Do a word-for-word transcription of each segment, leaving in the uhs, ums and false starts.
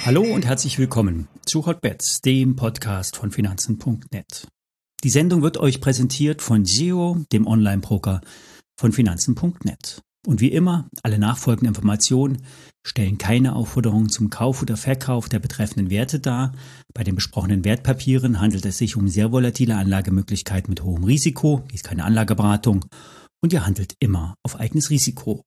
Hallo und herzlich willkommen zu Hotbets, dem Podcast von Finanzen Punkt net. Die Sendung wird euch präsentiert von Geo, dem Online-Broker von Finanzen Punkt net. Und wie immer, alle nachfolgenden Informationen stellen keine Aufforderung zum Kauf oder Verkauf der betreffenden Werte dar. Bei den besprochenen Wertpapieren handelt es sich um sehr volatile Anlagemöglichkeiten mit hohem Risiko. Dies ist keine Anlageberatung und ihr handelt immer auf eigenes Risiko.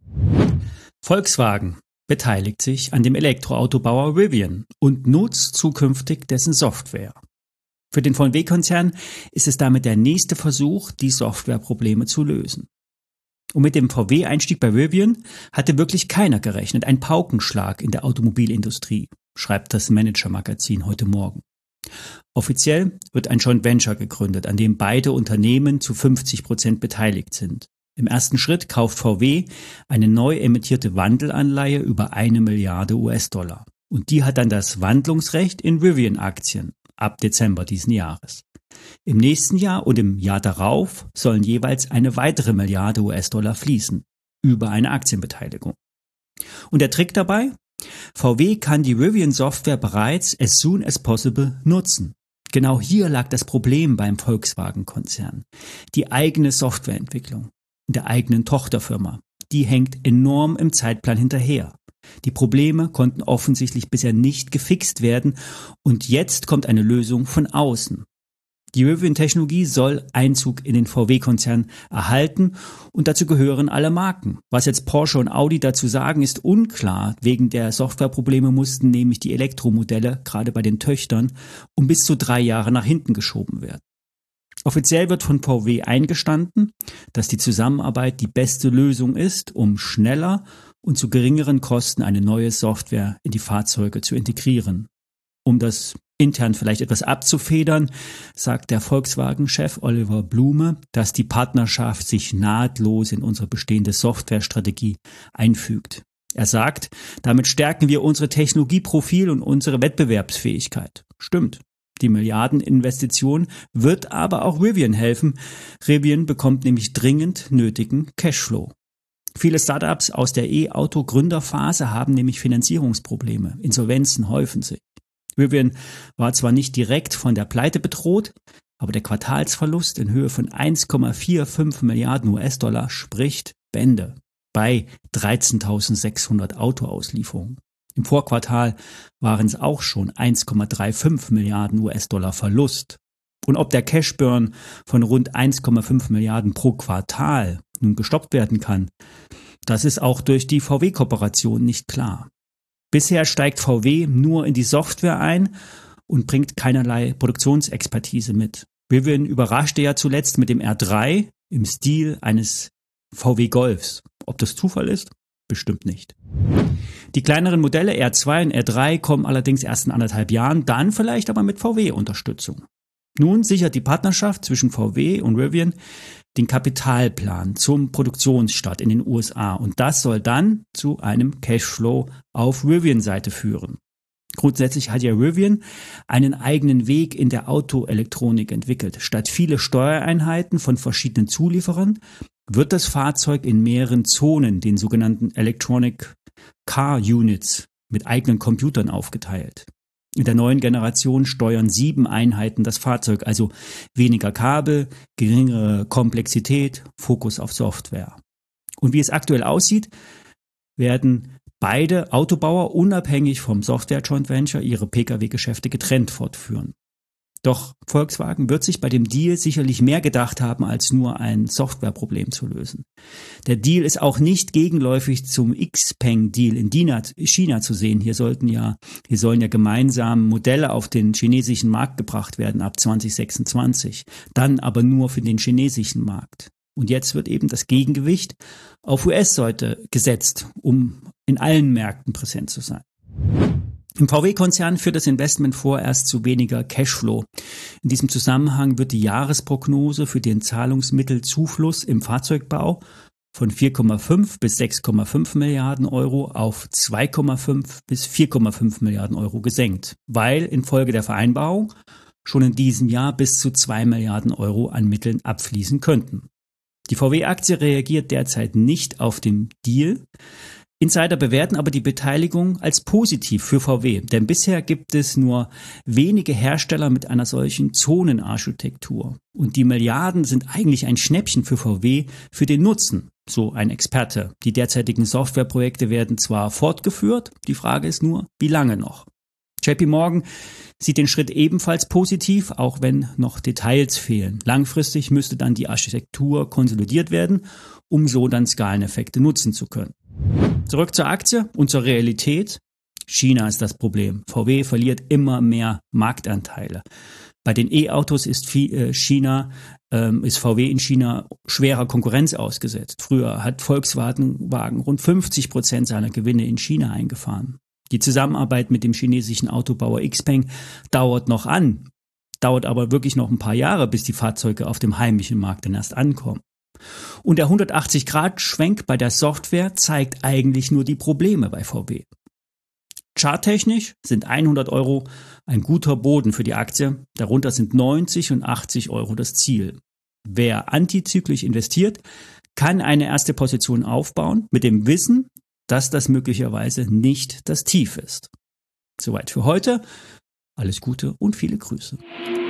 Volkswagen beteiligt sich an dem Elektroautobauer Rivian und nutzt zukünftig dessen Software. Für den V W Konzern ist es damit der nächste Versuch, die Softwareprobleme zu lösen. Und mit dem V W-Einstieg bei Rivian hatte wirklich keiner gerechnet. Ein Paukenschlag in der Automobilindustrie, schreibt das Manager-Magazin heute Morgen. Offiziell wird ein Joint Venture gegründet, an dem beide Unternehmen zu fünfzig Prozent beteiligt sind. Im ersten Schritt kauft V W eine neu emittierte Wandelanleihe über eine Milliarde U S-Dollar. Und die hat dann das Wandlungsrecht in Rivian-Aktien ab Dezember diesen Jahres. Im nächsten Jahr und im Jahr darauf sollen jeweils eine weitere Milliarde U S-Dollar fließen über eine Aktienbeteiligung. Und der Trick dabei? V W kann die Rivian-Software bereits as soon as possible nutzen. Genau hier lag das Problem beim Volkswagen-Konzern. Die eigene Softwareentwicklung in der eigenen Tochterfirma, die hängt enorm im Zeitplan hinterher. Die Probleme konnten offensichtlich bisher nicht gefixt werden und jetzt kommt eine Lösung von außen. Die Rivian-Technologie soll Einzug in den V W-Konzern erhalten und dazu gehören alle Marken. Was jetzt Porsche und Audi dazu sagen, ist unklar. Wegen der Softwareprobleme mussten nämlich die Elektromodelle, gerade bei den Töchtern, um bis zu drei Jahre nach hinten geschoben werden. Offiziell wird von V W eingestanden, dass die Zusammenarbeit die beste Lösung ist, um schneller und zu geringeren Kosten eine neue Software in die Fahrzeuge zu integrieren. Um das intern vielleicht etwas abzufedern, sagt der Volkswagen-Chef Oliver Blume, dass die Partnerschaft sich nahtlos in unsere bestehende Softwarestrategie einfügt. Er sagt, damit stärken wir unsere Technologieprofil und unsere Wettbewerbsfähigkeit. Stimmt. Die Milliardeninvestition wird aber auch Rivian helfen. Rivian bekommt nämlich dringend nötigen Cashflow. Viele Startups aus der E-Auto-Gründerphase haben nämlich Finanzierungsprobleme. Insolvenzen häufen sich. Rivian war zwar nicht direkt von der Pleite bedroht, aber der Quartalsverlust in Höhe von eins Komma fünfundvierzig Milliarden U S-Dollar spricht Bände bei dreizehntausendsechshundert Autoauslieferungen. Im Vorquartal waren es auch schon eins Komma fünfunddreißig Milliarden U S-Dollar Verlust. Und ob der Cashburn von rund eins Komma fünf Milliarden pro Quartal nun gestoppt werden kann, das ist auch durch die V W-Kooperation nicht klar. Bisher steigt V W nur in die Software ein und bringt keinerlei Produktionsexpertise mit. Rivian überraschte ja zuletzt mit dem R drei im Stil eines V W Golfs. Ob das Zufall ist? Bestimmt nicht. Die kleineren Modelle R zwei und R drei kommen allerdings erst in anderthalb Jahren, dann vielleicht aber mit V W-Unterstützung. Nun sichert die Partnerschaft zwischen V W und Rivian den Kapitalplan zum Produktionsstart in den U S A und das soll dann zu einem Cashflow auf Rivian-Seite führen. Grundsätzlich hat ja Rivian einen eigenen Weg in der Autoelektronik entwickelt. Statt viele Steuereinheiten von verschiedenen Zulieferern wird das Fahrzeug in mehreren Zonen, den sogenannten Electronic Car Units, mit eigenen Computern aufgeteilt. In der neuen Generation steuern sieben Einheiten das Fahrzeug, also weniger Kabel, geringere Komplexität, Fokus auf Software. Und wie es aktuell aussieht, werden beide Autobauer unabhängig vom Software-Joint Venture ihre Pkw-Geschäfte getrennt fortführen. Doch Volkswagen wird sich bei dem Deal sicherlich mehr gedacht haben, als nur ein Softwareproblem zu lösen. Der Deal ist auch nicht gegenläufig zum Xpeng-Deal in China zu sehen. Hier sollten ja, hier sollen ja gemeinsam Modelle auf den chinesischen Markt gebracht werden ab zwanzig sechsundzwanzig. Dann aber nur für den chinesischen Markt. Und jetzt wird eben das Gegengewicht auf U S-Seite gesetzt, um in allen Märkten präsent zu sein. Im V W-Konzern führt das Investment vorerst zu weniger Cashflow. In diesem Zusammenhang wird die Jahresprognose für den Zahlungsmittelzufluss im Fahrzeugbau von vier Komma fünf bis sechs Komma fünf Milliarden Euro auf zwei Komma fünf bis vier Komma fünf Milliarden Euro gesenkt, weil infolge der Vereinbarung schon in diesem Jahr bis zu zwei Milliarden Euro an Mitteln abfließen könnten. Die V W-Aktie reagiert derzeit nicht auf den Deal. Insider bewerten aber die Beteiligung als positiv für V W, denn bisher gibt es nur wenige Hersteller mit einer solchen Zonenarchitektur. Und die Milliarden sind eigentlich ein Schnäppchen für V W für den Nutzen, so ein Experte. Die derzeitigen Softwareprojekte werden zwar fortgeführt, die Frage ist nur, wie lange noch? J P Morgan sieht den Schritt ebenfalls positiv, auch wenn noch Details fehlen. Langfristig müsste dann die Architektur konsolidiert werden, um so dann Skaleneffekte nutzen zu können. Zurück zur Aktie und zur Realität. China ist das Problem. V W verliert immer mehr Marktanteile. Bei den E-Autos ist China, ähm, ist V W in China schwerer Konkurrenz ausgesetzt. Früher hat Volkswagen rund fünfzig Prozent seiner Gewinne in China eingefahren. Die Zusammenarbeit mit dem chinesischen Autobauer Xpeng dauert noch an, dauert aber wirklich noch ein paar Jahre, bis die Fahrzeuge auf dem heimischen Markt dann erst ankommen. Und der hundertachtzig Grad Schwenk bei der Software zeigt eigentlich nur die Probleme bei V W. Charttechnisch sind hundert Euro ein guter Boden für die Aktie, darunter sind neunzig und achtzig Euro das Ziel. Wer antizyklisch investiert, kann eine erste Position aufbauen mit dem Wissen, dass das möglicherweise nicht das Tief ist. Soweit für heute. Alles Gute und viele Grüße.